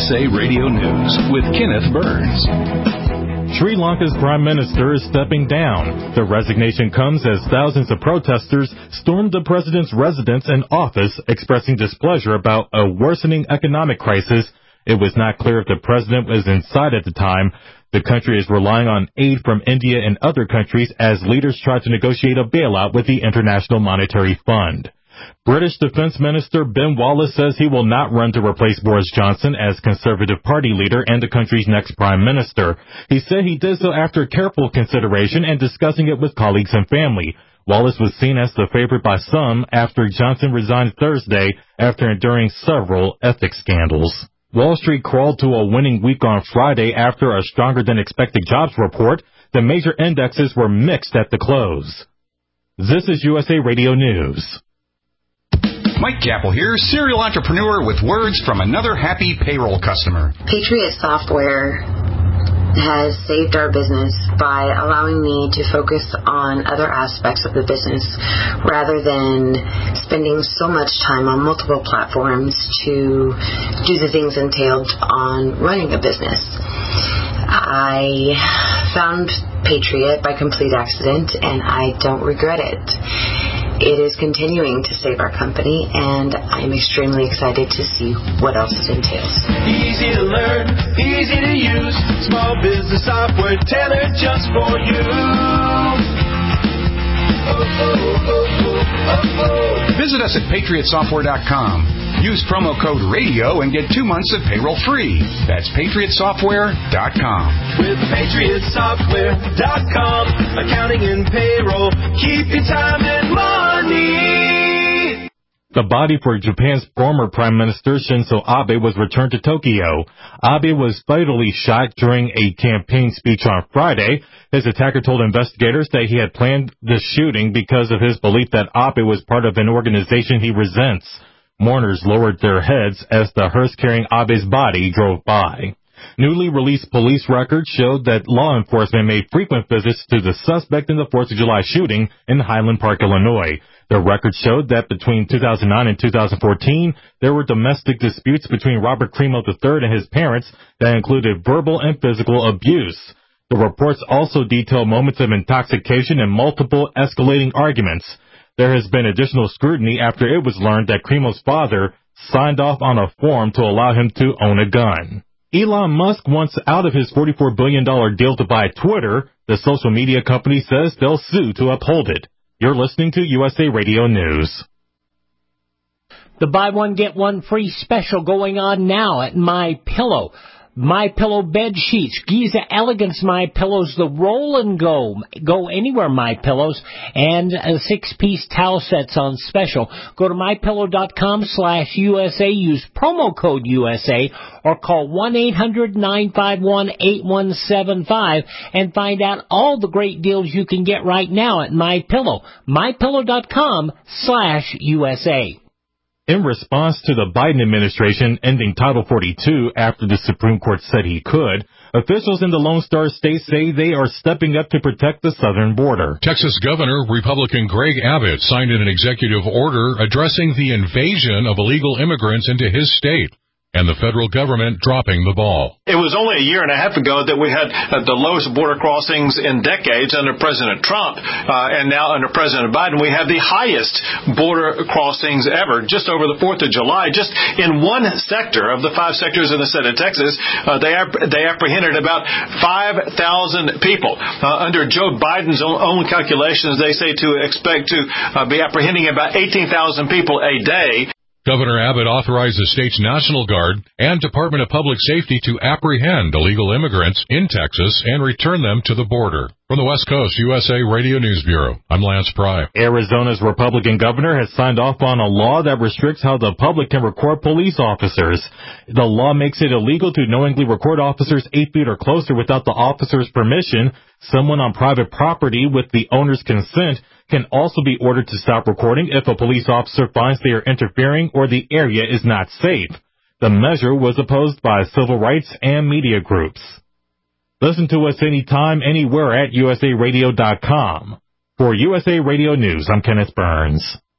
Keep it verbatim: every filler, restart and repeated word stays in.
S A Radio News with Kenneth Burns. Sri Lanka's prime minister is stepping down. The resignation comes as thousands of protesters stormed the president's residence and office, expressing displeasure about a worsening economic crisis. It was not clear if the president was inside at the time. The country is relying on aid from India and other countries as leaders try to negotiate a bailout with the International Monetary Fund. British Defense Minister Ben Wallace says he will not run to replace Boris Johnson as Conservative Party leader and the country's next prime minister. He said he did so after careful consideration and discussing it with colleagues and family. Wallace was seen as the favorite by some after Johnson resigned Thursday after enduring several ethics scandals. Wall Street crawled to a winning week on Friday after a stronger-than-expected jobs report. The major indexes were mixed at the close. This is U S A Radio News. Mike Chappell here, serial entrepreneur with words from another happy payroll customer. Patriot Software has saved our business by allowing me to focus on other aspects of the business rather than spending so much time on multiple platforms to do the things entailed on running a business. I found Patriot by complete accident, and I don't regret it. It is continuing to save our company, and I'm extremely excited to see what else it entails. Easy to learn, easy to use, small business software tailored just for you. Oh, oh, oh, oh, oh. Visit us at patriot software dot com. Use promo code radio and get two months of payroll free. That's patriot software dot com. With patriot software dot com, accounting and payroll, keep your time and money. The body for Japan's former Prime Minister Shinzo Abe was returned to Tokyo. Abe was fatally shot during a campaign speech on Friday. His attacker told investigators that he had planned the shooting because of his belief that Abe was part of an organization he resents. Mourners lowered their heads as the hearse carrying Abe's body drove by. Newly released police records showed that law enforcement made frequent visits to the suspect in the fourth of July shooting in Highland Park, Illinois. The records showed that between two thousand nine and two thousand fourteen, there were domestic disputes between Robert Crimo the third and his parents that included verbal and physical abuse. The reports also detail moments of intoxication and multiple escalating arguments. There has been additional scrutiny after it was learned that Crimo's father signed off on a form to allow him to own a gun. Elon Musk wants out of his forty-four billion dollars deal to buy Twitter. The social media company says they'll sue to uphold it. You're listening to U S A Radio News. The buy one, get one free special going on now at MyPillow. MyPillow bed sheets, Giza Elegance MyPillows, the roll and go, go anywhere MyPillows, and uh, six-piece towel sets on special. Go to MyPillow.com slash USA, use promo code U S A, or call one eight hundred nine five one eight one seven five and find out all the great deals you can get right now at MyPillow. MyPillow.com slash USA. In response to the Biden administration ending Title forty-two after the Supreme Court said he could, officials in the Lone Star State say they are stepping up to protect the southern border. Texas Governor Republican Greg Abbott signed an executive order addressing the invasion of illegal immigrants into his state, and the federal government dropping the ball. It was only a year and a half ago that we had uh, the lowest border crossings in decades under President Trump, uh, and now under President Biden, we have the highest border crossings ever, just over the fourth of July. Just in one sector of the five sectors in the state of Texas, uh, they, app- they apprehended about five thousand people. Uh, under Joe Biden's own, own calculations, they say to expect to uh, be apprehending about eighteen thousand people a day. Governor Abbott authorized the state's National Guard and Department of Public Safety to apprehend illegal immigrants in Texas and return them to the border. From the West Coast, U S A Radio News Bureau, I'm Lance Pry. Arizona's Republican governor has signed off on a law that restricts how the public can record police officers. The law makes it illegal to knowingly record officers eight feet or closer without the officer's permission. Someone on private property with the owner's consent can also be ordered to stop recording if a police officer finds they are interfering or the area is not safe. The measure was opposed by civil rights and media groups. Listen to us anytime, anywhere at U S A radio dot com. For U S A Radio News, I'm Kenneth Burns.